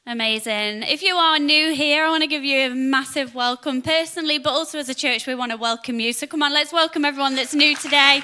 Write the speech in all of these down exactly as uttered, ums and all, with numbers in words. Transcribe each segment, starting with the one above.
Amazing. If you are new here, I want to give you a massive welcome personally, but also as a church, we want to welcome you. So come on, let's welcome everyone that's new today.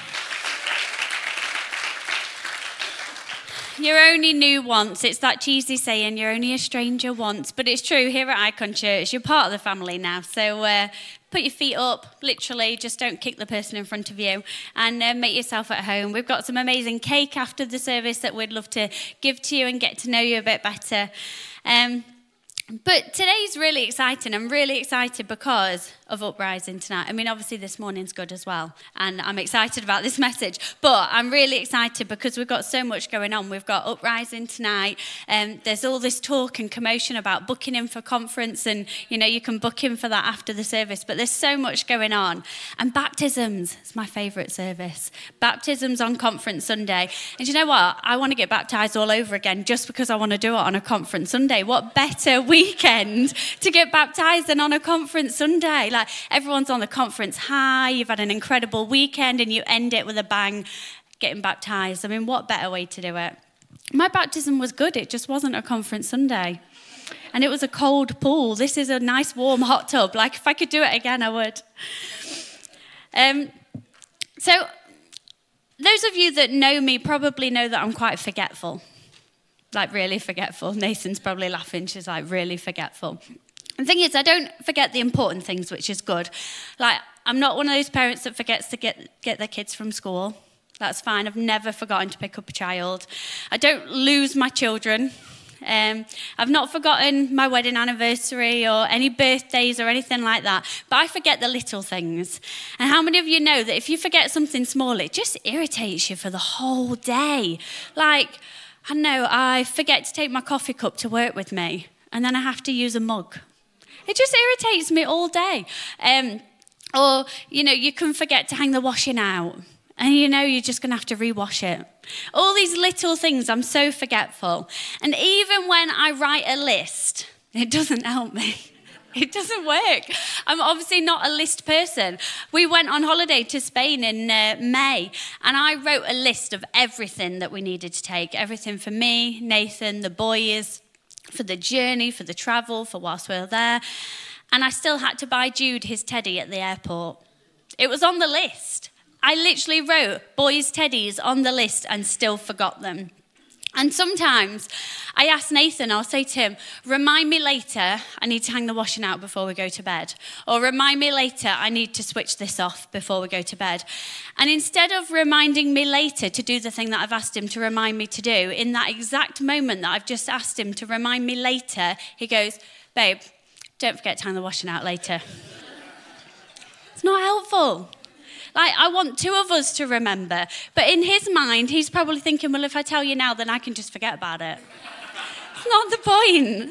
You're only new once. It's that cheesy saying, you're only a stranger once. But it's true, here at Icon Church, you're part of the family now. So uh, put your feet up, literally, just don't kick the person in front of you, and uh, make yourself at home. We've got some amazing cake after the service that we'd love to give to you and get to know you a bit better. Um, but today's really exciting. I'm really excited because of Uprising tonight. I mean, obviously this morning's good as well, and I'm excited about this message, but I'm really excited because we've got so much going on. We've got Uprising tonight, and um, there's all this talk and commotion about booking in for conference, and you know, you can book in for that after the service, but there's so much going on. And baptisms is my favourite service. Baptisms on Conference Sunday. And you know what? I want to get baptised all over again just because I want to do it on a Conference Sunday. What better weekend to get baptised than on a Conference Sunday? Like, everyone's on the conference high, you've had an incredible weekend, and you end it with a bang, getting baptised. I mean, what better way to do it? My baptism was good, it just wasn't a Conference Sunday. And it was a cold pool. This is a nice warm hot tub. Like, if I could do it again, I would. Um, so, those of you that know me probably know that I'm quite forgetful. Like, really forgetful. Nathan's probably laughing. She's like, really forgetful. The thing is, I don't forget the important things, which is good. Like, I'm not one of those parents that forgets to get, get their kids from school. That's fine. I've never forgotten to pick up a child. I don't lose my children. Um, I've not forgotten my wedding anniversary or any birthdays or anything like that. But I forget the little things. And how many of you know that if you forget something small, it just irritates you for the whole day? Like, I know, I forget to take my coffee cup to work with me, and then I have to use a mug. It just irritates me all day. Um, or, you know, you can forget to hang the washing out, and you know you're just going to have to rewash it. All these little things, I'm so forgetful. And even when I write a list, it doesn't help me. It doesn't work. I'm obviously not a list person. We went on holiday to Spain in uh, May, and I wrote a list of everything that we needed to take. Everything for me, Nathan, the boys, for the journey, for the travel, for whilst we were there. And I still had to buy Jude his teddy at the airport. It was on the list. I literally wrote boys' teddies on the list and still forgot them. And sometimes I ask Nathan, I'll say to him, remind me later, I need to hang the washing out before we go to bed. Or remind me later, I need to switch this off before we go to bed. And instead of reminding me later to do the thing that I've asked him to remind me to do, in that exact moment that I've just asked him to remind me later, he goes, babe, don't forget to hang the washing out later. It's not helpful. Like, I want two of us to remember. But in his mind, he's probably thinking, well, if I tell you now, then I can just forget about it. It's not the point.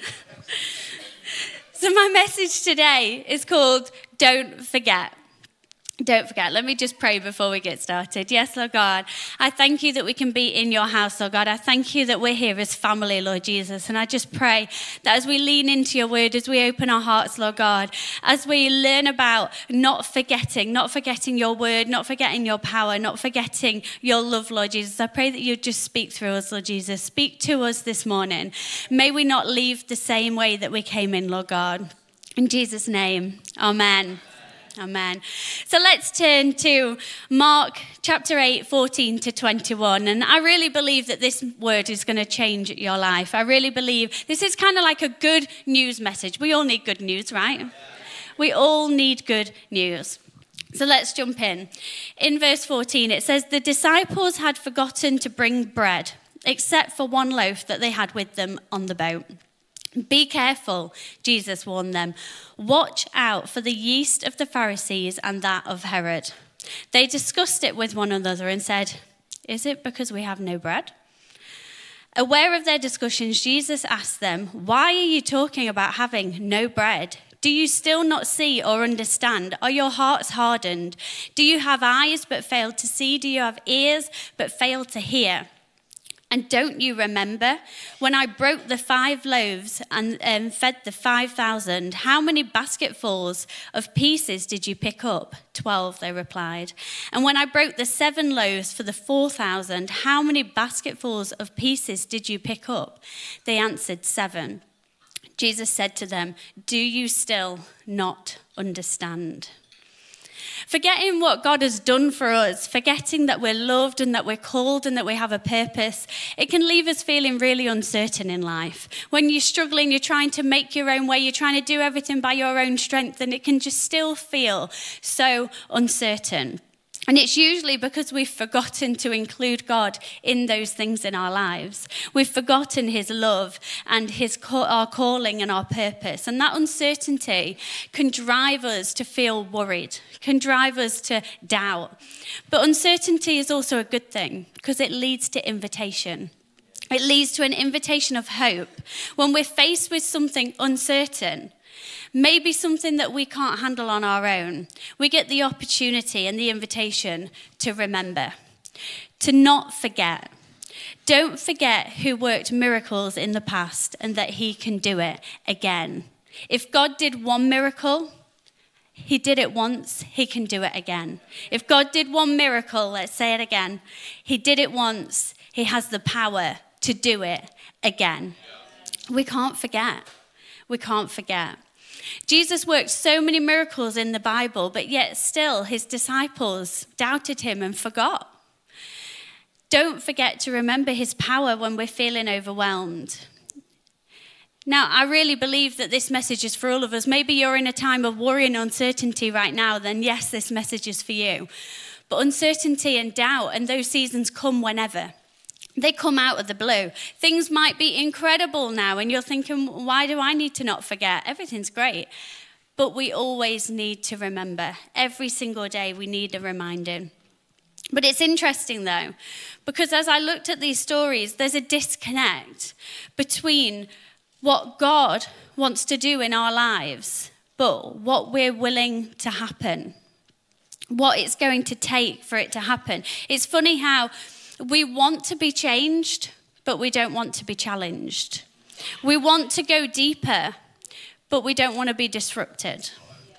So my message today is called Don't Forget. Don't forget. Let me just pray before we get started. Yes, Lord God, I thank you that we can be in your house, Lord God. I thank you that we're here as family, Lord Jesus. And I just pray that as we lean into your word, as we open our hearts, Lord God, as we learn about not forgetting, not forgetting your word, not forgetting your power, not forgetting your love, Lord Jesus, I pray that you just speak through us, Lord Jesus. Speak to us this morning. May we not leave the same way that we came in, Lord God. In Jesus' name, amen. Amen. So let's turn to Mark chapter eight, fourteen to twenty-one. And I really believe that this word is going to change your life. I really believe this is kind of like a good news message. We all need good news, right? We all need good news. So let's jump in. In verse fourteen, it says, the disciples had forgotten to bring bread, except for one loaf that they had with them on the boat. Be careful, Jesus warned them. Watch out for the yeast of the Pharisees and that of Herod. They discussed it with one another and said, is it because we have no bread? Aware of their discussions, Jesus asked them, why are you talking about having no bread? Do you still not see or understand? Are your hearts hardened? Do you have eyes but fail to see? Do you have ears but fail to hear? And don't you remember when I broke the five loaves and um, fed the five thousand? How many basketfuls of pieces did you pick up? Twelve, they replied. And when I broke the seven loaves for the four thousand, how many basketfuls of pieces did you pick up? They answered, seven. Jesus said to them, "Do you still not understand?" Forgetting what God has done for us, forgetting that we're loved and that we're called and that we have a purpose, it can leave us feeling really uncertain in life. When you're struggling, you're trying to make your own way, you're trying to do everything by your own strength, and it can just still feel so uncertain. And it's usually because we've forgotten to include God in those things in our lives. We've forgotten his love and his our calling and our purpose. And that uncertainty can drive us to feel worried, can drive us to doubt. But uncertainty is also a good thing because it leads to invitation. It leads to an invitation of hope. When we're faced with something uncertain, maybe something that we can't handle on our own, we get the opportunity and the invitation to remember, to not forget. Don't forget who worked miracles in the past and that he can do it again. If God did one miracle, he did it once, he can do it again. If God did one miracle, let's say it again, he did it once, he has the power to do it again. We can't forget. We can't forget. Jesus worked so many miracles in the Bible, but yet still his disciples doubted him and forgot. Don't forget to remember his power when we're feeling overwhelmed. Now, I really believe that this message is for all of us. Maybe you're in a time of worry and uncertainty right now, then yes, this message is for you. But uncertainty and doubt and those seasons come whenever. They come out of the blue. Things might be incredible now, and you're thinking, why do I need to not forget? Everything's great. But we always need to remember. Every single day we need a reminding. But it's interesting, though, because as I looked at these stories, there's a disconnect between what God wants to do in our lives, but what we're willing to happen, what it's going to take for it to happen. It's funny how we want to be changed, but we don't want to be challenged. We want to go deeper, but we don't want to be disrupted.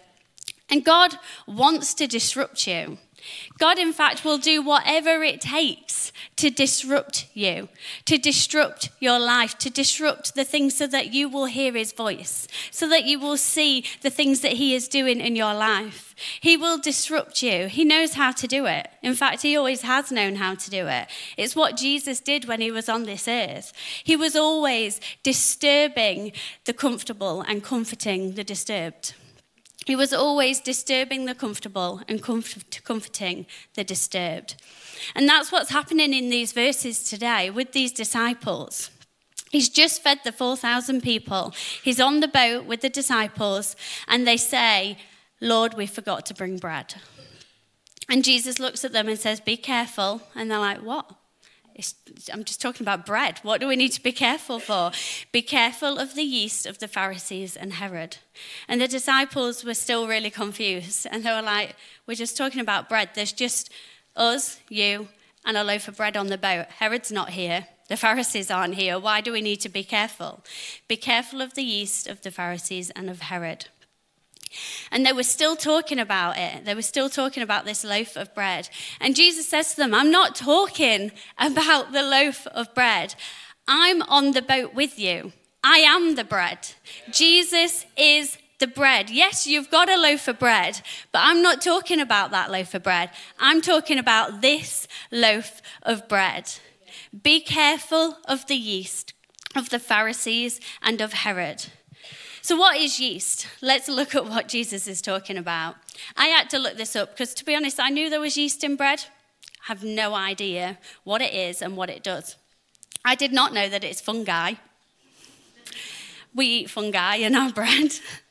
And God wants to disrupt you. God, in fact, will do whatever it takes to disrupt you, to disrupt your life, to disrupt the things so that you will hear his voice, so that you will see the things that he is doing in your life. He will disrupt you. He knows how to do it. In fact, he always has known how to do it. It's what Jesus did when he was on this earth. He was always disturbing the comfortable and comforting the disturbed. He was always disturbing the comfortable and comfort- comforting the disturbed. And that's what's happening in these verses today with these disciples. He's just fed the four thousand people. He's on the boat with the disciples, and they say, "Lord, we forgot to bring bread." And Jesus looks at them and says, "Be careful." And they're like, "What? It's, I'm just talking about bread. What do we need to be careful for?" Be careful of the yeast of the Pharisees and Herod. And the disciples were still really confused. And they were like, "We're just talking about bread. There's just us, you, and a loaf of bread on the boat. Herod's not here. The Pharisees aren't here. Why do we need to be careful?" Be careful of the yeast of the Pharisees and of Herod. And they were still talking about it. They were still talking about this loaf of bread. And Jesus says to them, "I'm not talking about the loaf of bread. I'm on the boat with you. I am the bread. Jesus is the bread. Yes, you've got a loaf of bread, but I'm not talking about that loaf of bread. I'm talking about this loaf of bread. Be careful of the yeast of the Pharisees and of Herod." So what is yeast? Let's look at what Jesus is talking about. I had to look this up because, to be honest, I knew there was yeast in bread. I have no idea what it is and what it does. I did not know that it's fungi. We eat fungi in our bread.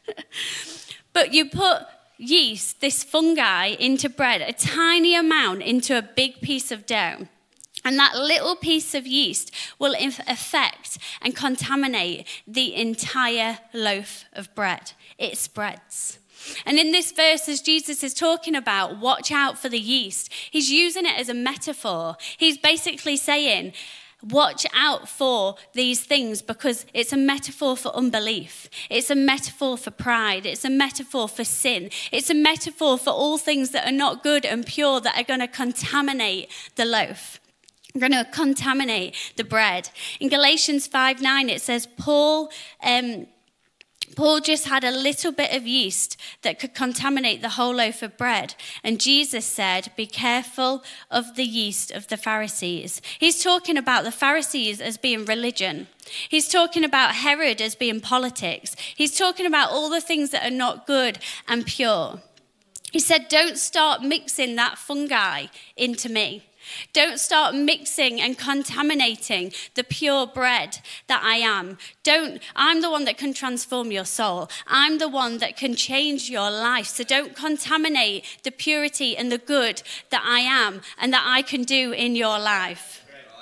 But you put yeast, this fungi, into bread, a tiny amount into a big piece of dough. And that little piece of yeast will affect and contaminate the entire loaf of bread. It spreads. And in this verse, as Jesus is talking about, watch out for the yeast, he's using it as a metaphor. He's basically saying, watch out for these things because it's a metaphor for unbelief. It's a metaphor for pride. It's a metaphor for sin. It's a metaphor for all things that are not good and pure that are going to contaminate the loaf. We're going to contaminate the bread. In Galatians five nine, it says, Paul, um, Paul just had a little bit of yeast that could contaminate the whole loaf of bread. And Jesus said, be careful of the yeast of the Pharisees. He's talking about the Pharisees as being religion. He's talking about Herod as being politics. He's talking about all the things that are not good and pure. He said, don't start mixing that fungi into me. Don't start mixing and contaminating the pure bread that I am. Don't, I'm the one that can transform your soul. I'm the one that can change your life. So don't contaminate the purity and the good that I am and that I can do in your life.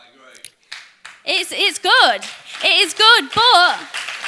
It's, it's good. It is good, but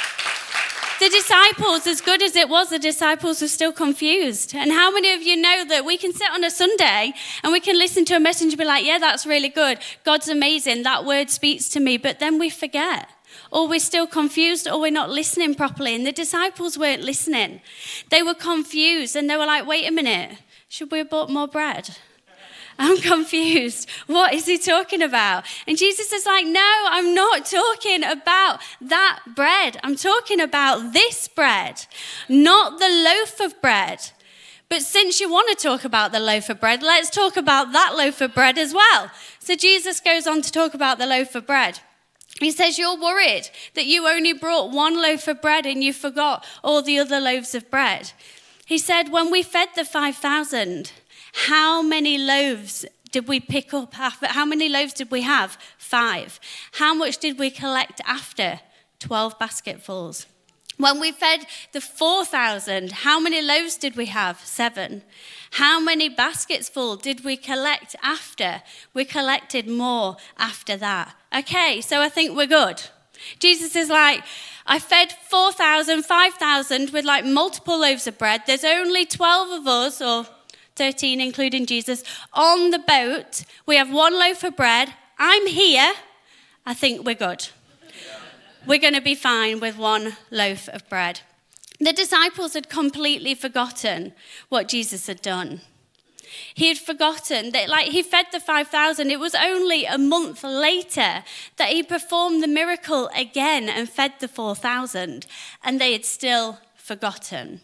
the disciples, as good as it was, the disciples were still confused. And how many of you know that we can sit on a Sunday and we can listen to a message and be like, yeah, that's really good. God's amazing. That word speaks to me. But then we forget. Or we're still confused, or we're not listening properly. And the disciples weren't listening. They were confused and they were like, wait a minute, should we have bought more bread? I'm confused. What is he talking about? And Jesus is like, no, I'm not talking about that bread. I'm talking about this bread, not the loaf of bread. But since you want to talk about the loaf of bread, let's talk about that loaf of bread as well. So Jesus goes on to talk about the loaf of bread. He says, you're worried that you only brought one loaf of bread and you forgot all the other loaves of bread. He said, when we fed the five thousand, how many loaves did we pick up? How many loaves did we have? Five. How much did we collect after? Twelve basketfuls. When we fed the four thousand, how many loaves did we have? Seven. How many baskets full did we collect after? We collected more after that. Okay, so I think we're good. Jesus is like, I fed four thousand, five thousand with like multiple loaves of bread. There's only twelve of us, or thirteen including Jesus, on the boat. We have one loaf of bread. I'm here. I think we're good. We're going to be fine with one loaf of bread. The disciples had completely forgotten what Jesus had done. He had forgotten that, like, he fed the five thousand. It was only a month later that he performed the miracle again and fed the four thousand, and they had still forgotten.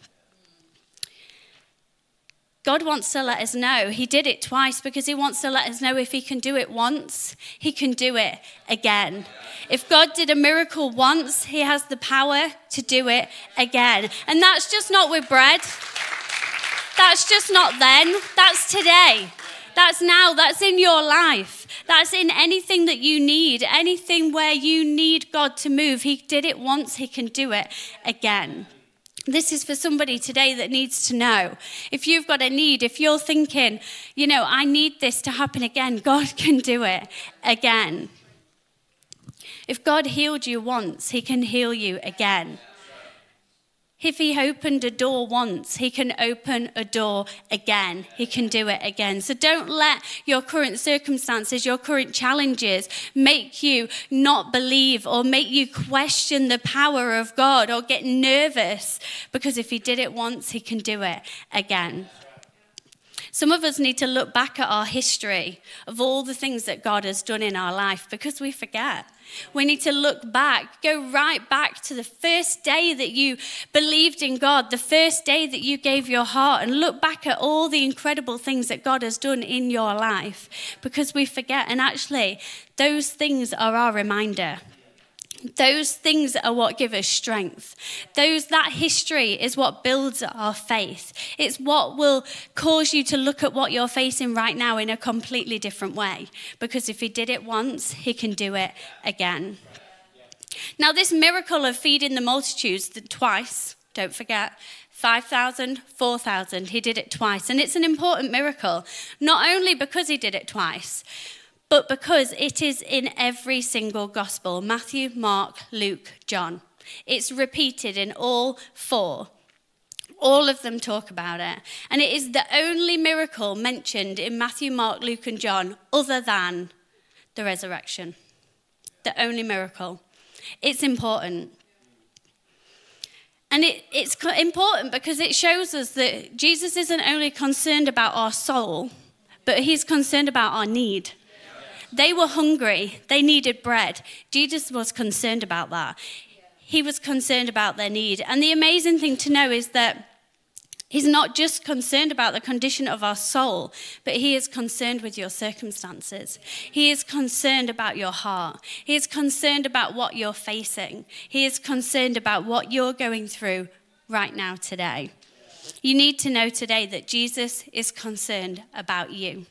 God wants to let us know. He did it twice because he wants to let us know if he can do it once, he can do it again. If God did a miracle once, he has the power to do it again. And that's just not with bread. That's just not then. That's today. That's now. That's in your life. That's in anything that you need, anything where you need God to move. He did it once, he can do it again. This is for somebody today that needs to know. If you've got a need, if you're thinking, you know, I need this to happen again, God can do it again. If God healed you once, he can heal you again. If he opened a door once, he can open a door again. He can do it again. So don't let your current circumstances, your current challenges make you not believe or make you question the power of God or get nervous, because if he did it once, he can do it again. Some of us need to look back at our history of all the things that God has done in our life, because we forget. We need to look back, go right back to the first day that you believed in God, the first day that you gave your heart, and look back at all the incredible things that God has done in your life, because we forget. And actually, those things are our reminder. Those things are what give us strength. Those, that history is what builds our faith. It's what will cause you to look at what you're facing right now in a completely different way. Because if he did it once, he can do it again. Now, this miracle of feeding the multitudes twice, don't forget, five thousand, four thousand, he did it twice. And it's an important miracle, not only because he did it twice, but because it is in every single gospel: Matthew, Mark, Luke, John. It's repeated in all four. All of them talk about it. And it is the only miracle mentioned in Matthew, Mark, Luke, and John other than the resurrection. The only miracle. It's important. And it, it's important because it shows us that Jesus isn't only concerned about our soul, but he's concerned about our need. They were hungry. They needed bread. Jesus was concerned about that. he was concerned about their need. And the amazing thing to know is that he's not just concerned about the condition of our soul, but he is concerned with your circumstances. He is concerned about your heart. He is concerned about what you're facing. He is concerned about what you're going through right now today. You need to know today that Jesus is concerned about you.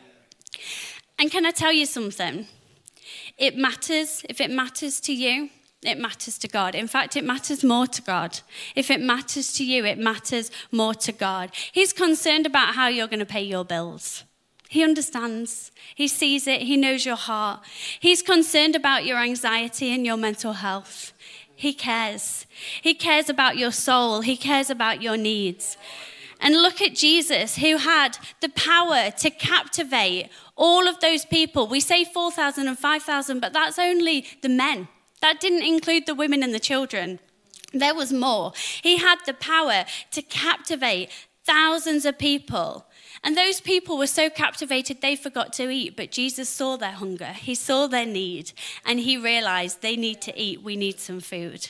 And can I tell you something? It matters. If it matters to you, it matters to God. In fact, it matters more to God. If it matters to you, it matters more to God. He's concerned about how you're going to pay your bills. He understands. He sees it. He knows your heart. He's concerned about your anxiety and your mental health. He cares. He cares about your soul. He cares about your needs. And look at Jesus, who had the power to captivate all of those people. We say four thousand and five thousand, but that's only the men. That didn't include the women and the children. There was more. He had the power to captivate thousands of people. And those people were so captivated they forgot to eat. But Jesus saw their hunger. He saw their need. And he realized they need to eat. We need some food.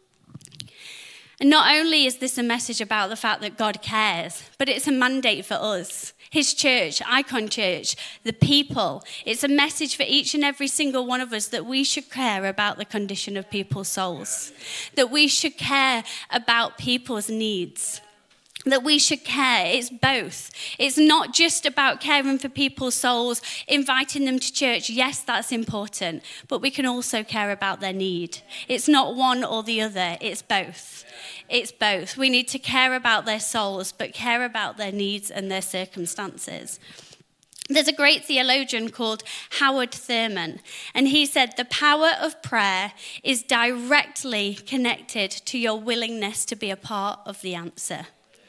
And not only is this a message about the fact that God cares, but it's a mandate for us. His church, Icon Church, the people. It's a message for each and every single one of us that we should care about the condition of people's souls. That we should care about people's needs. That we should care. It's both. It's not just about caring for people's souls, inviting them to church. Yes, that's important. But we can also care about their need. It's not one or the other. It's both. It's both. We need to care about their souls, but care about their needs and their circumstances. There's a great theologian called Howard Thurman, and he said, the power of prayer is directly connected to your willingness to be a part of the answer.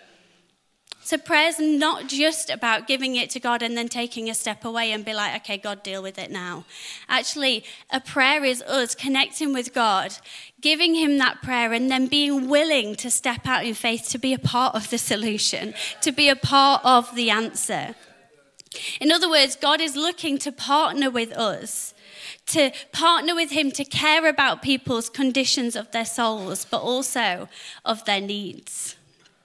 So prayer's not just about giving it to God and then taking a step away and be like, okay, God, deal with it now. Actually, a prayer is us connecting with God, giving him that prayer, and then being willing to step out in faith to be a part of the solution, to be a part of the answer. In other words, God is looking to partner with us, to partner with him to care about people's conditions of their souls, but also of their needs.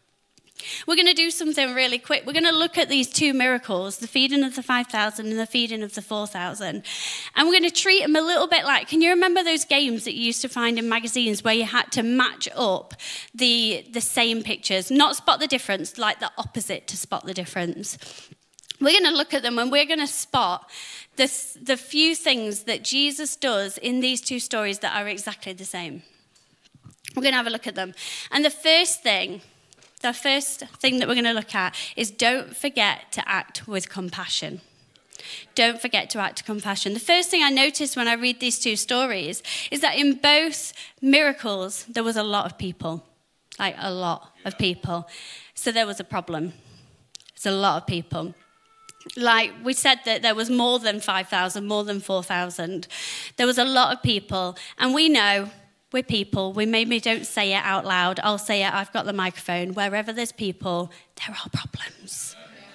We're going to do something really quick. We're going to look at these two miracles, the feeding of the five thousand and the feeding of the four thousand. And we're going to treat them a little bit like, can you remember those games that you used to find in magazines where you had to match up the, the same pictures, not spot the difference, like the opposite to spot the difference? We're going to look at them and we're going to spot the, the few things that Jesus does in these two stories that are exactly the same. We're going to have a look at them. And the first thing... The first thing that we're going to look at is don't forget to act with compassion. Don't forget to act with compassion. The first thing I noticed when I read these two stories is that in both miracles, there was a lot of people, like a lot of people. So there was a problem. It's a lot of people. Like we said that there was more than five thousand, more than four thousand. There was a lot of people. And we know... We're people. We maybe don't say it out loud. I'll say it. I've got the microphone. Wherever there's people, there are problems.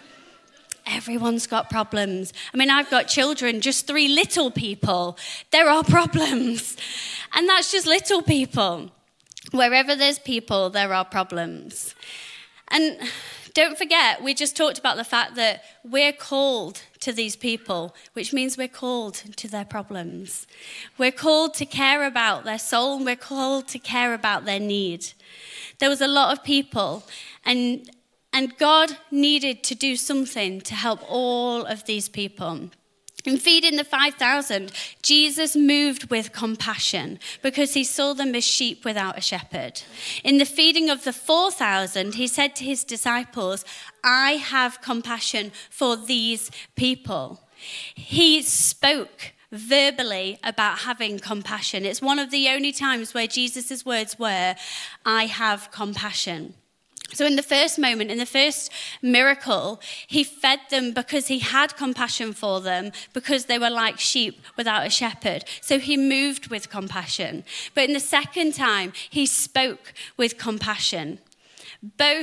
Everyone's got problems. I mean, I've got children, just three little people. There are problems. And that's just little people. Wherever there's people, there are problems. And don't forget, we just talked about the fact that we're called to these people, which means we're called to their problems. We're called to care about their soul, and we're called to care about their need. There was a lot of people, and, and God needed to do something to help all of these people. In feeding the five thousand, Jesus moved with compassion because he saw them as sheep without a shepherd. In the feeding of the four thousand, he said to his disciples, I have compassion for these people. He spoke verbally about having compassion. It's one of the only times where Jesus' words were, I have compassion. So in the first moment, in the first miracle, he fed them because he had compassion for them, because they were like sheep without a shepherd. So he moved with compassion. But in the second time, he spoke with compassion. Both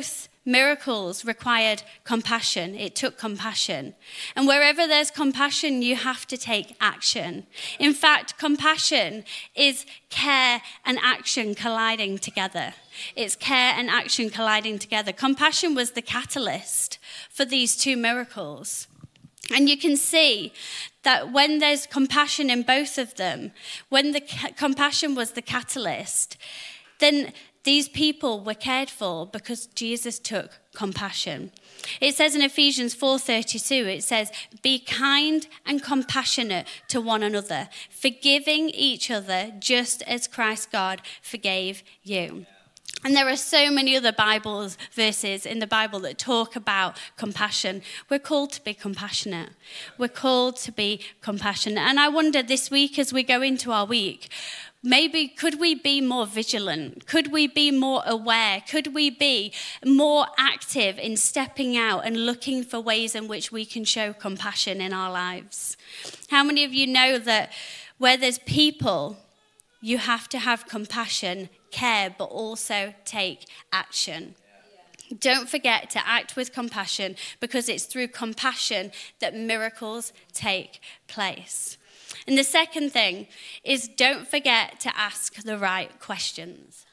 Miracles required compassion. It took compassion. And wherever there's compassion, you have to take action. In fact, compassion is care and action colliding together. It's care and action colliding together. Compassion was the catalyst for these two miracles. And you can see that when there's compassion in both of them, when the ca- compassion was the catalyst, then these people were cared for because Jesus took compassion. It says in Ephesians four thirty-two, it says, "Be kind and compassionate to one another, forgiving each other just as Christ God forgave you." And there are so many other Bible verses in the Bible that talk about compassion. We're called to be compassionate. We're called to be compassionate. And I wonder this week as we go into our week, maybe could we be more vigilant? Could we be more aware? Could we be more active in stepping out and looking for ways in which we can show compassion in our lives? How many of you know that where there's people, you have to have compassion, care, but also take action? Don't forget to act with compassion, because it's through compassion that miracles take place. And the second thing is, don't forget to ask the right questions.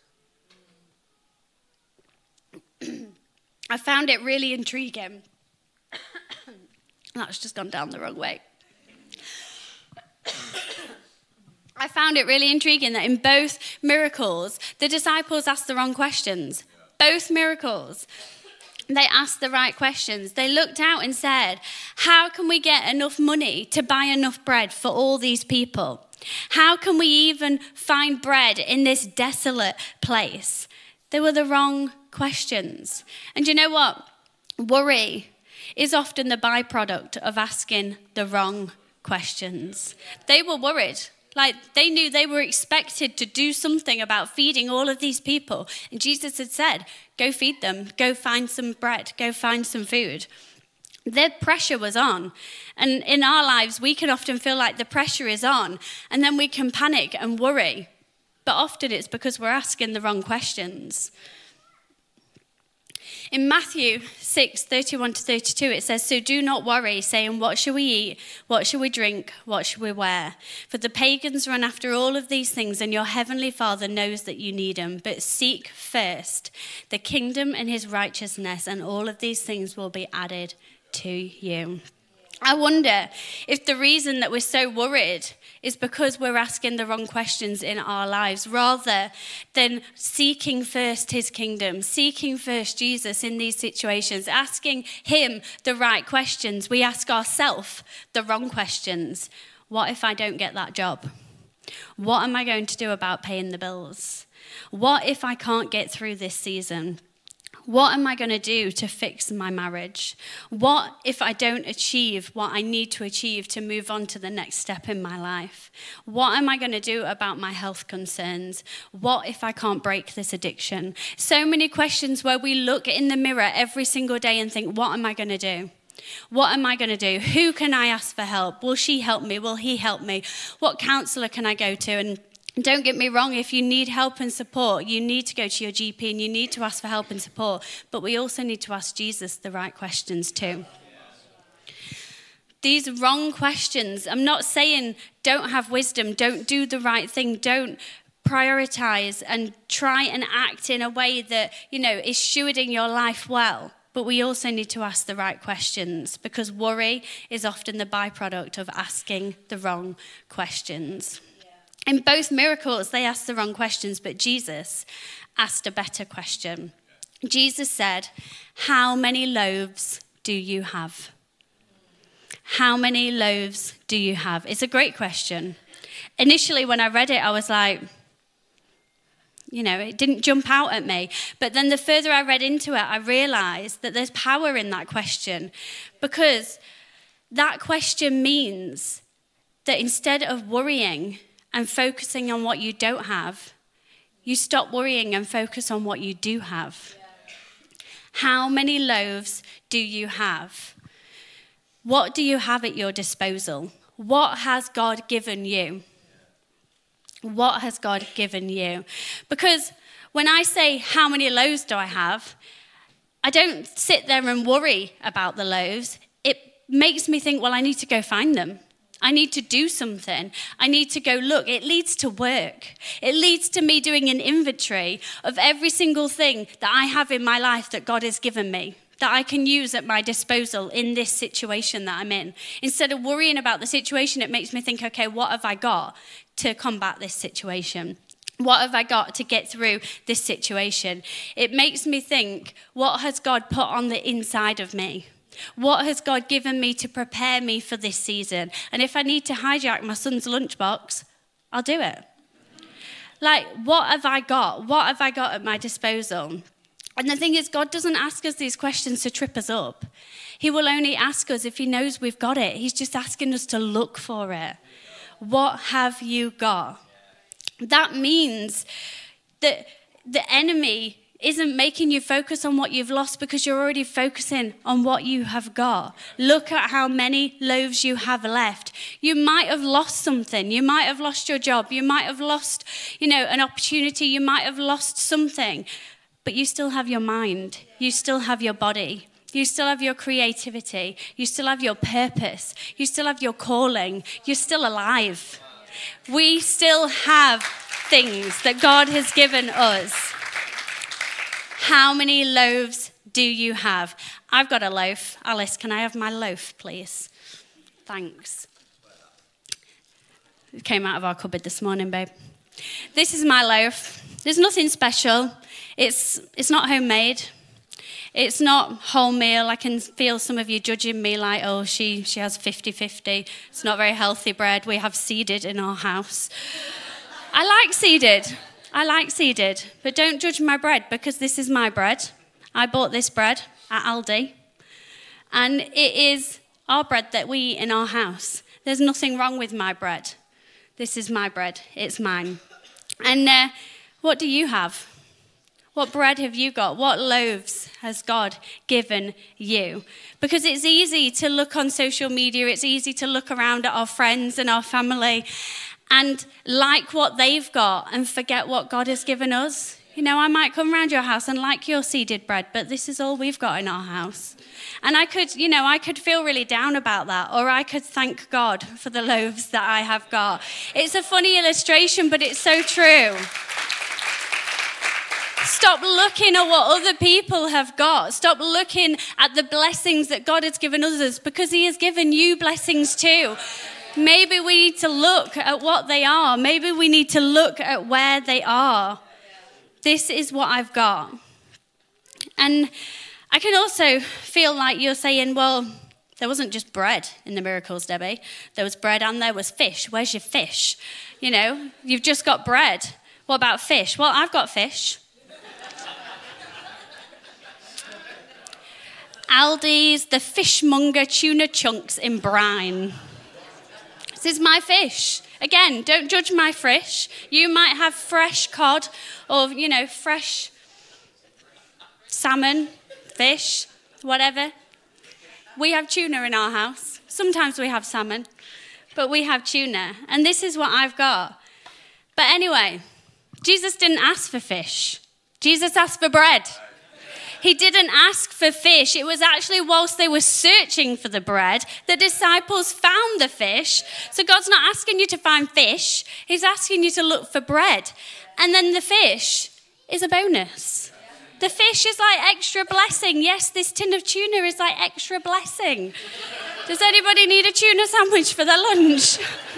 I found it really intriguing. That's just gone down the wrong way. I found it really intriguing that in both miracles, the disciples asked the wrong questions. Both miracles. They asked the right questions. They looked out and said, how can we get enough money to buy enough bread for all these people? How can we even find bread in this desolate place? They were the wrong questions. And you know what? Worry is often the byproduct of asking the wrong questions. They were worried. Like, they knew they were expected to do something about feeding all of these people. And Jesus had said, go feed them, go find some bread, go find some food. Their pressure was on. And in our lives, we can often feel like the pressure is on, and then we can panic and worry. But often it's because we're asking the wrong questions. In Matthew six, thirty-one to thirty-two, it says, "So do not worry, saying, what shall we eat? What shall we drink? What shall we wear? For the pagans run after all of these things, and your heavenly Father knows that you need them. But seek first the kingdom and his righteousness, and all of these things will be added to you." I wonder if the reason that we're so worried is because we're asking the wrong questions in our lives, rather than seeking first his kingdom, seeking first Jesus in these situations, asking him the right questions. We ask ourselves the wrong questions. What if I don't get that job? What am I going to do about paying the bills? What if I can't get through this season? What am I going to do to fix my marriage? What if I don't achieve what I need to achieve to move on to the next step in my life? What am I going to do about my health concerns? What if I can't break this addiction? So many questions where we look in the mirror every single day and think, what am I going to do? What am I going to do? Who can I ask for help? Will she help me? Will he help me? What counselor can I go to? And don't get me wrong, if you need help and support, you need to go to your G P and you need to ask for help and support. But we also need to ask Jesus the right questions too. These wrong questions, I'm not saying don't have wisdom, don't do the right thing, don't prioritize and try and act in a way that, you know, is stewarding your life well. But we also need to ask the right questions, because worry is often the byproduct of asking the wrong questions. In both miracles, they asked the wrong questions, but Jesus asked a better question. Jesus said, how many loaves do you have? How many loaves do you have? It's a great question. Initially, when I read it, I was like, you know, it didn't jump out at me. But then the further I read into it, I realized that there's power in that question, because that question means that instead of worrying and focusing on what you don't have, you stop worrying and focus on what you do have. How many loaves do you have? What do you have at your disposal? What has God given you? What has God given you? Because when I say, how many loaves do I have? I don't sit there and worry about the loaves. It makes me think, well, I need to go find them. I need to do something. I need to go look. It leads to work. It leads to me doing an inventory of every single thing that I have in my life that God has given me, that I can use at my disposal in this situation that I'm in. Instead of worrying about the situation, it makes me think, okay, what have I got to combat this situation? What have I got to get through this situation? It makes me think, what has God put on the inside of me? What has God given me to prepare me for this season? And if I need to hijack my son's lunchbox, I'll do it. Like, what have I got? What have I got at my disposal? And the thing is, God doesn't ask us these questions to trip us up. He will only ask us if he knows we've got it. He's just asking us to look for it. What have you got? That means that the enemy isn't making you focus on what you've lost because you're already focusing on what you have got. Look at how many loaves you have left. You might have lost something. You might have lost your job. You might have lost, you know, an opportunity. You might have lost something. But you still have your mind. You still have your body. You still have your creativity. You still have your purpose. You still have your calling. You're still alive. We still have things that God has given us. How many loaves do you have? I've got a loaf. Alice, can I have my loaf, please? Thanks. It came out of our cupboard this morning, babe. This is my loaf. There's nothing special. It's it's not homemade. It's not wholemeal. I can feel some of you judging me like, oh, she, she has fifty-fifty. It's not very healthy bread. We have seeded in our house. I like seeded. I like seeded, but don't judge my bread because this is my bread. I bought this bread at Aldi, and it is our bread that we eat in our house. There's nothing wrong with my bread. This is my bread. It's mine. And uh, what do you have? What bread have you got? What loaves has God given you? Because it's easy to look on social media. It's easy to look around at our friends and our family and like what they've got and forget what God has given us. You know, I might come around your house and like your seeded bread, but this is all we've got in our house. And I could, you know, I could feel really down about that, or I could thank God for the loaves that I have got. It's a funny illustration, but it's so true. Stop looking at what other people have got. Stop looking at the blessings that God has given others, because he has given you blessings too. Maybe we need to look at what they are. Maybe we need to look at where they are. This is what I've got. And I can also feel like you're saying, well, there wasn't just bread in the miracles, Debbie. There was bread and there was fish. Where's your fish? You know, you've just got bread. What about fish? Well, I've got fish. Aldi's the fishmonger tuna chunks in brine. This is my fish. Again, don't judge my fish. You might have fresh cod or, you know, fresh salmon, fish, whatever. We have tuna in our house. Sometimes we have salmon, but we have tuna. And this is what I've got. But anyway, Jesus didn't ask for fish. Jesus asked for bread. He didn't ask for fish. It was actually whilst they were searching for the bread, the disciples found the fish. So God's not asking you to find fish. He's asking you to look for bread. And then the fish is a bonus. The fish is like extra blessing. Yes, this tin of tuna is like extra blessing. Does anybody need a tuna sandwich for their lunch?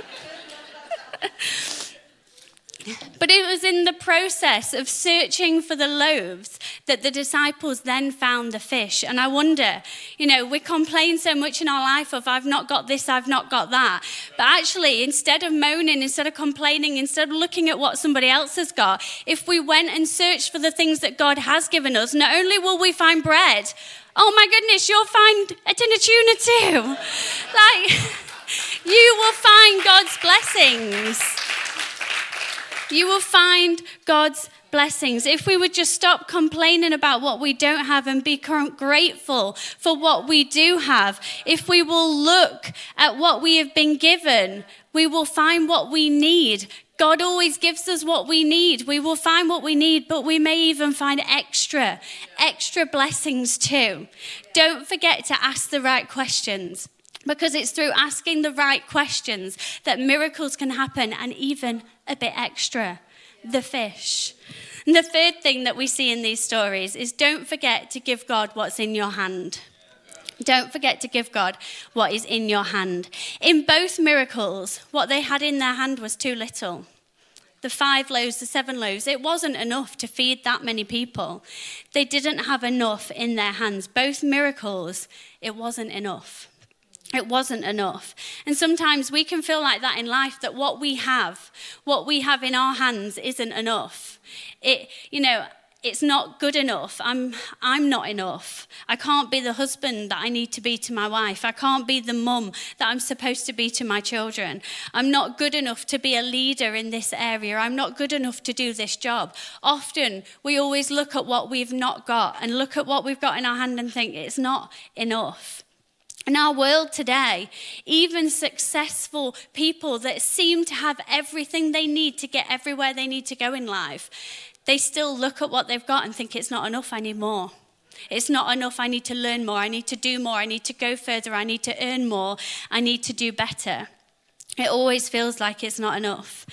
But it was in the process of searching for the loaves that the disciples then found the fish. And I wonder, you know, we complain so much in our life of, I've not got this, I've not got that. But actually, instead of moaning, instead of complaining, instead of looking at what somebody else has got, if we went and searched for the things that God has given us, not only will we find bread, oh my goodness, you'll find a tin of tuna too. Like, you will find God's blessings. You will find God's blessings. If we would just stop complaining about what we don't have and be grateful for what we do have, if we will look at what we have been given, we will find what we need. God always gives us what we need. We will find what we need, but we may even find extra, extra blessings too. Don't forget to ask the right questions, because it's through asking the right questions that miracles can happen, and even a bit extra, the fish. And the third thing that we see in these stories is don't forget to give God what's in your hand. Don't forget to give God what is in your hand. In both miracles, what they had in their hand was too little. The five loaves, the seven loaves, it wasn't enough to feed that many people. They didn't have enough in their hands. Both miracles, it wasn't enough. It wasn't enough. And sometimes we can feel like that in life, that what we have, what we have in our hands isn't enough. It, you know, it's not good enough. I'm, I'm not enough. I can't be the husband that I need to be to my wife. I can't be the mum that I'm supposed to be to my children. I'm not good enough to be a leader in this area. I'm not good enough to do this job. Often we always look at what we've not got and look at what we've got in our hand and think it's not enough. In our world today, even successful people that seem to have everything they need to get everywhere they need to go in life, they still look at what they've got and think it's not enough, I need more. It's not enough, I need to learn more, I need to do more, I need to go further, I need to earn more, I need to do better. It always feels like it's not enough.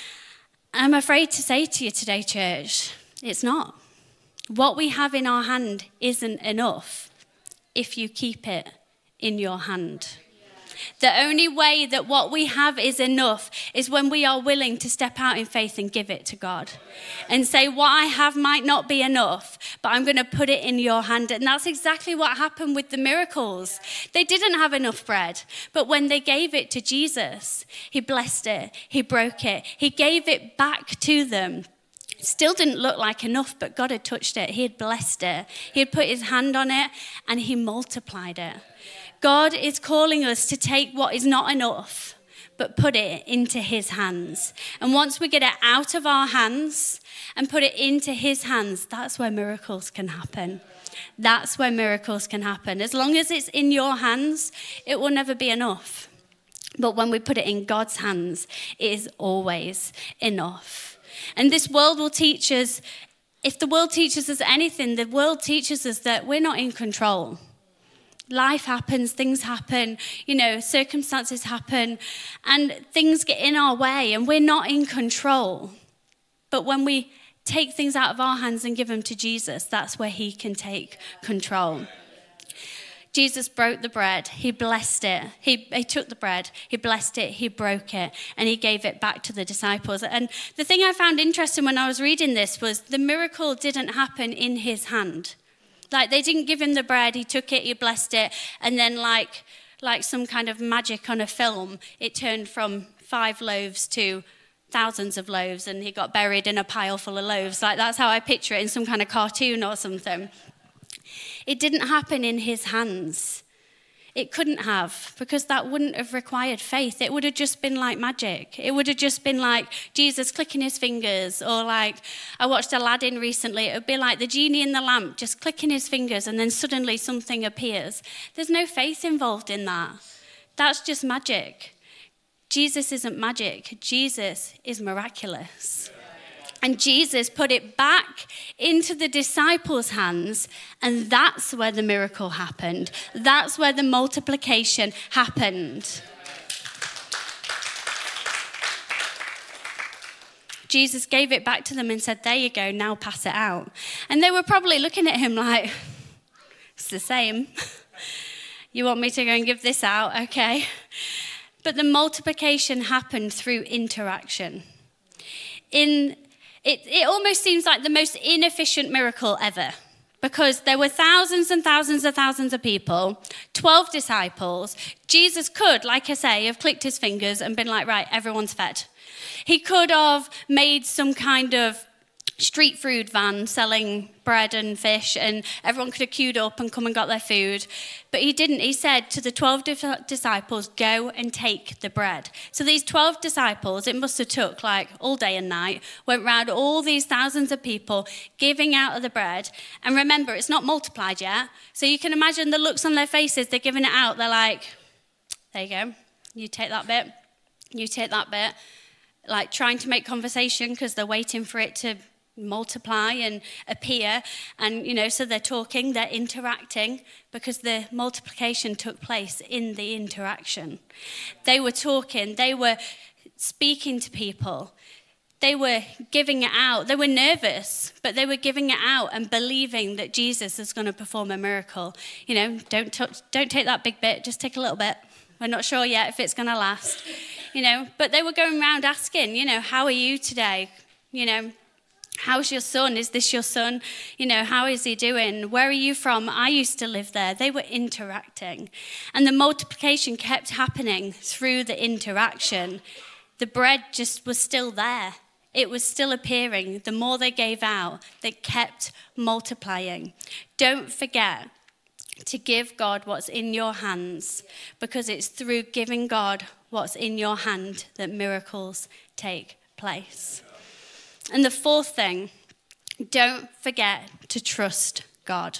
I'm afraid to say to you today, church, it's not. What we have in our hand isn't enough if you keep it in your hand. The only way that what we have is enough is when we are willing to step out in faith and give it to God and say, what I have might not be enough, but I'm going to put it in your hand. And that's exactly what happened with the miracles. They didn't have enough bread, but when they gave it to Jesus, he blessed it, he broke it, he gave it back to them. Still didn't look like enough, but God had touched it, he had blessed it, he had put his hand on it, and he multiplied it. God is calling us to take what is not enough, but put it into his hands. And once we get it out of our hands and put it into his hands, that's where miracles can happen. That's where miracles can happen. As long as it's in your hands, it will never be enough. But when we put it in God's hands, it is always enough. And this world will teach us, if the world teaches us anything, the world teaches us that we're not in control. Life happens, things happen, you know, circumstances happen, and things get in our way, and we're not in control. But when we take things out of our hands and give them to Jesus, that's where he can take control. Jesus broke the bread, he blessed it, he, he took the bread, he blessed it, he broke it, and he gave it back to the disciples. And the thing I found interesting when I was reading this was the miracle didn't happen in his hand. Like, they didn't give him the bread, he took it, he blessed it, and then like, like some kind of magic on a film, it turned from five loaves to thousands of loaves, and he got buried in a pile full of loaves. Like, that's how I picture it in some kind of cartoon or something. It didn't happen in his hands. It couldn't have, because that wouldn't have required faith. It would have just been like magic. It would have just been like Jesus clicking his fingers, or like, I watched Aladdin recently. It would be like the genie in the lamp just clicking his fingers and then suddenly something appears. There's no faith involved in that. That's just magic. Jesus isn't magic. Jesus is miraculous. And Jesus put it back into the disciples' hands, and that's where the miracle happened. That's where the multiplication happened. Jesus gave it back to them and said, there you go, now pass it out. And they were probably looking at him like, it's the same. You want me to go and give this out? Okay. But the multiplication happened through interaction. In It, it almost seems like the most inefficient miracle ever, because there were thousands and thousands and thousands of people, twelve disciples. Jesus could, like I say, have clicked his fingers and been like, right, everyone's fed. He could have made some kind of street food van selling bread and fish, and everyone could have queued up and come and got their food. But he didn't. He said to the twelve disciples, go and take the bread. So these twelve disciples, it must have took like all day and night, went round all these thousands of people, giving out of the bread. And remember, it's not multiplied yet. So you can imagine the looks on their faces. They're giving it out. They're like, there you go. You take that bit. You take that bit. like trying to make conversation because they're waiting for it to multiply and appear. And, you know, so they're talking, they're interacting because the multiplication took place in the interaction. They were talking, they were speaking to people. They were giving it out. They were nervous, but they were giving it out and believing that Jesus is going to perform a miracle. You know, don't t- don't take that big bit, just take a little bit. We're not sure yet if it's going to last. You know, but they were going around asking, you know, how are you today? You know, how's your son? Is this your son? You know, how is he doing? Where are you from? I used to live there. They were interacting. And the multiplication kept happening through the interaction. The bread just was still there. It was still appearing. The more they gave out, they kept multiplying. Don't forget to give God what's in your hands, because it's through giving God what's in your hand that miracles take place. And the fourth thing, don't forget to trust God.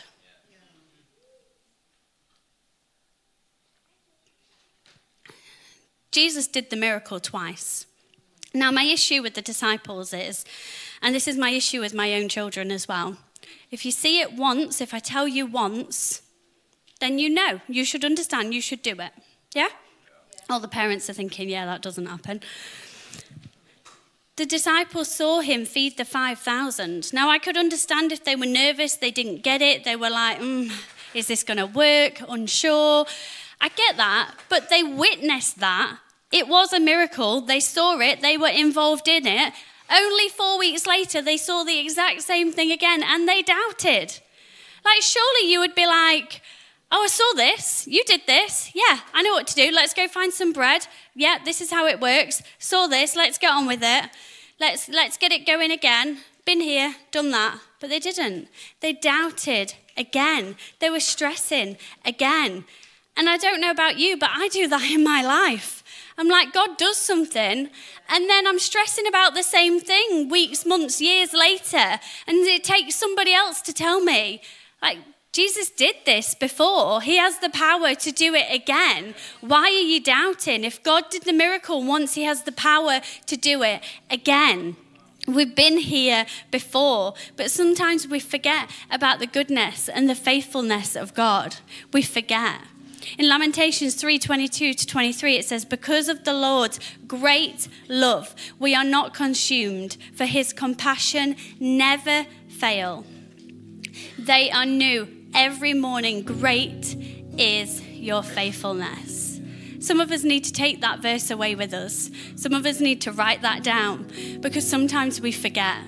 Jesus did the miracle twice. Now, my issue with the disciples is, and this is my issue with my own children as well, if you see it once, if I tell you once, then you know, you should understand, you should do it. Yeah? All the parents are thinking, yeah, that doesn't happen. The disciples saw him feed the five thousand. Now, I could understand if they were nervous, they didn't get it, they were like, mm, is this going to work? Unsure. I get that, but they witnessed that. It was a miracle. They saw it. They were involved in it. Only four weeks later, they saw the exact same thing again, and they doubted. Like, surely you would be like, oh, I saw this. You did this. Yeah, I know what to do. Let's go find some bread. Yeah, this is how it works. Saw this. Let's get on with it. Let's let's get it going again. Been here, done that. But they didn't. They doubted again. They were stressing again. And I don't know about you, but I do that in my life. I'm like, God does something, and then I'm stressing about the same thing weeks, months, years later, and it takes somebody else to tell me, like, Jesus did this before. He has the power to do it again. Why are you doubting? If God did the miracle once, he has the power to do it again. We've been here before, but sometimes we forget about the goodness and the faithfulness of God. We forget. In Lamentations three twenty-two to twenty-three, it says, because of the Lord's great love, we are not consumed, for his compassion never fail. They are new every morning. Great is your faithfulness. Some of us need to take that verse away with us. Some of us need to write that down, because sometimes we forget.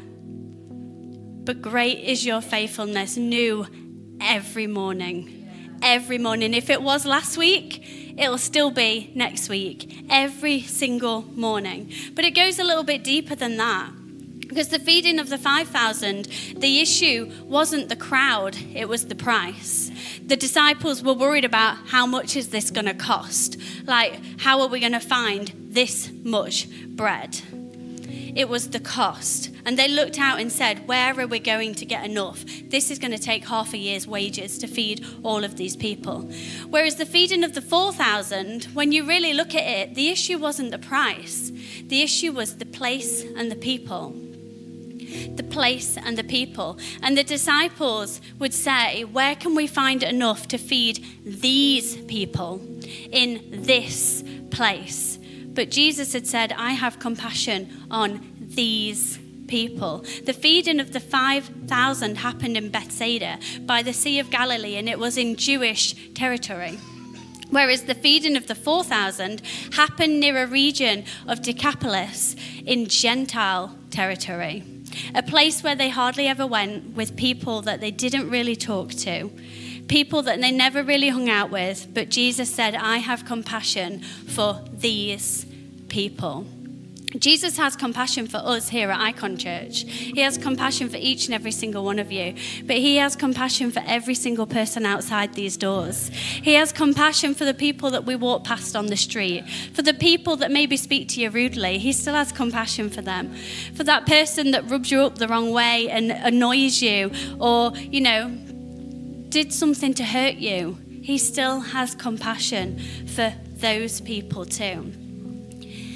But great is your faithfulness, new every morning. Every morning. If it was last week, it'll still be next week. Every single morning. But it goes a little bit deeper than that. Because the feeding of the five thousand, the issue wasn't the crowd, it was the price. The disciples were worried about how much is this going to cost? Like, how are we going to find this much bread? It was the cost. And they looked out and said, where are we going to get enough? This is going to take half a year's wages to feed all of these people. Whereas the feeding of the four thousand, when you really look at it, the issue wasn't the price. The issue was the place and the people. The place and the people. And the disciples would say, where can we find enough to feed these people in this place? But Jesus had said, I have compassion on these people. The feeding of the five thousand happened in Bethsaida by the Sea of Galilee, and it was in Jewish territory. Whereas the feeding of the four thousand happened near a region of Decapolis in Gentile territory. A place where they hardly ever went, with people that they didn't really talk to, people that they never really hung out with. But Jesus said, I have compassion for these people. Jesus has compassion for us here at Icon Church. He has compassion for each and every single one of you. But he has compassion for every single person outside these doors. He has compassion for the people that we walk past on the street. For the people that maybe speak to you rudely. He still has compassion for them. For that person that rubs you up the wrong way and annoys you, or, you know, did something to hurt you. He still has compassion for those people too.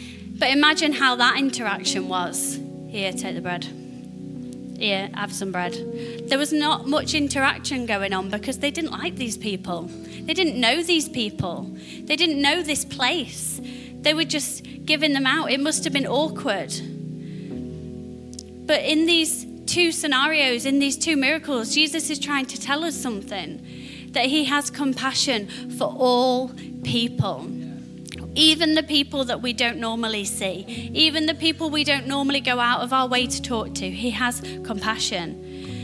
But imagine how that interaction was. Here, take the bread. Here, have some bread. There was not much interaction going on because they didn't like these people. They didn't know these people. They didn't know this place. They were just giving them out. It must have been awkward. But in these two scenarios, in these two miracles, Jesus is trying to tell us something, that he has compassion for all people. Even the people that we don't normally see, even the people we don't normally go out of our way to talk to, he has compassion.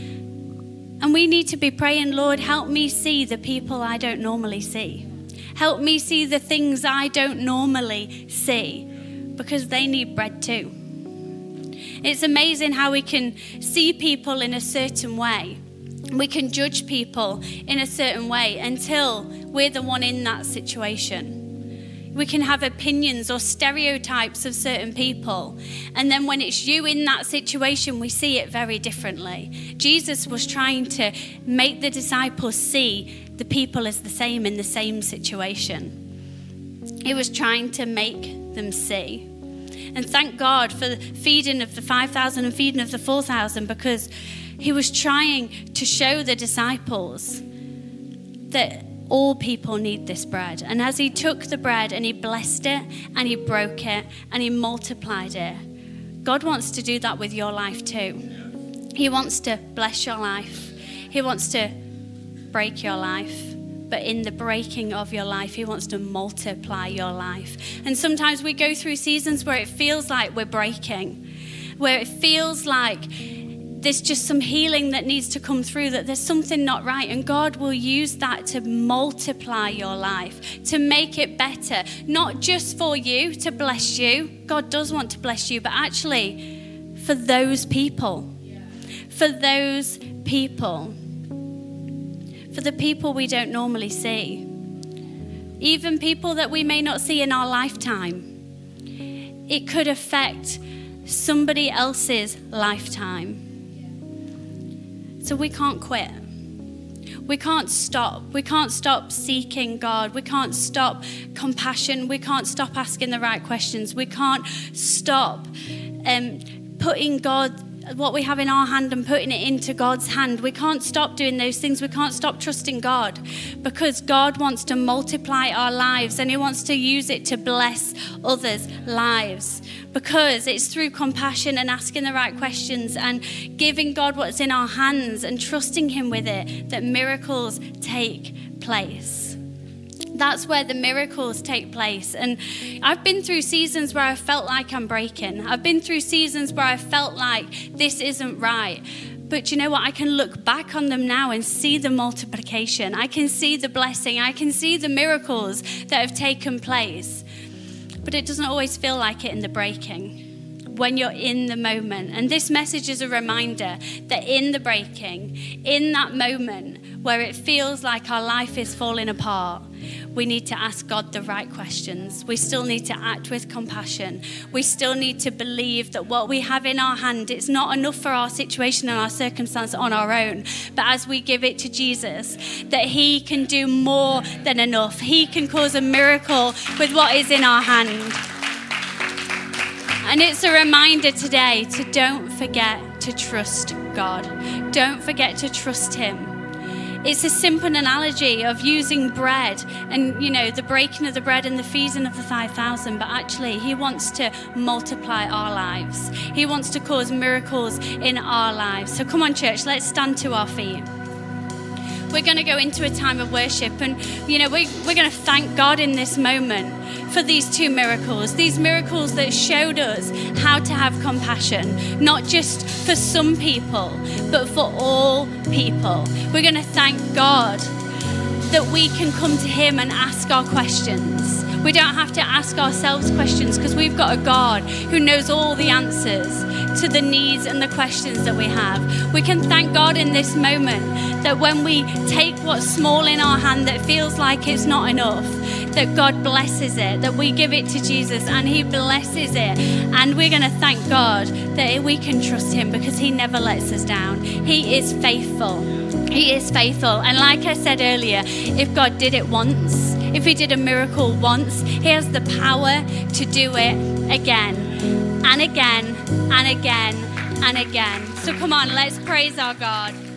And we need to be praying, Lord, help me see the people I don't normally see. Help me see the things I don't normally see, because they need bread too. It's amazing how we can see people in a certain way. We can judge people in a certain way until we're the one in that situation. We can have opinions or stereotypes of certain people. And then when it's you in that situation, we see it very differently. Jesus was trying to make the disciples see the people as the same in the same situation. He was trying to make them see. And thank God for the feeding of the five thousand and feeding of the four thousand, because he was trying to show the disciples that all people need this bread. And as he took the bread and he blessed it and he broke it and he multiplied it, God wants to do that with your life too. He wants to bless your life. He wants to break your life. But in the breaking of your life, he wants to multiply your life. And sometimes we go through seasons where it feels like we're breaking, where it feels like there's just some healing that needs to come through, that there's something not right. And God will use that to multiply your life, to make it better, not just for you, to bless you. God does want to bless you, but actually for those people, for those people, for the people we don't normally see, even people that we may not see in our lifetime. It could affect somebody else's lifetime. So we can't quit. We can't stop. We can't stop seeking God. We can't stop compassion. We can't stop asking the right questions. We can't stop um, putting God, what we have in our hand, and putting it into God's hand. We can't stop doing those things. We can't stop trusting God, because God wants to multiply our lives and he wants to use it to bless others' lives, because it's through compassion and asking the right questions and giving God what's in our hands and trusting him with it that miracles take place. That's where the miracles take place. And I've been through seasons where I felt like I'm breaking. I've been through seasons where I felt like this isn't right. But you know what? I can look back on them now and see the multiplication. I can see the blessing. I can see the miracles that have taken place. But it doesn't always feel like it in the breaking, when you're in the moment. And this message is a reminder that in the breaking, in that moment where it feels like our life is falling apart, we need to ask God the right questions. We still need to act with compassion. We still need to believe that what we have in our hand, it's not enough for our situation and our circumstance on our own. But as we give it to Jesus, that he can do more than enough. He can cause a miracle with what is in our hand. And it's a reminder today to don't forget to trust God. Don't forget to trust him. It's a simple analogy of using bread and, you know, the breaking of the bread and the feeding of the five thousand, but actually he wants to multiply our lives. He wants to cause miracles in our lives. So come on, church, let's stand to our feet. We're going to go into a time of worship, and, you know, we, we're going to thank God in this moment for these two miracles, these miracles that showed us how to have compassion, not just for some people, but for all people. We're going to thank God that we can come to him and ask our questions. We don't have to ask ourselves questions, because we've got a God who knows all the answers to the needs and the questions that we have. We can thank God in this moment that when we take what's small in our hand that feels like it's not enough, that God blesses it, that we give it to Jesus and he blesses it. And we're going to thank God that we can trust him, because he never lets us down. He is faithful. He is faithful. And like I said earlier, if God did it once, if he did a miracle once, he has the power to do it again and again and again and again. So come on, let's praise our God.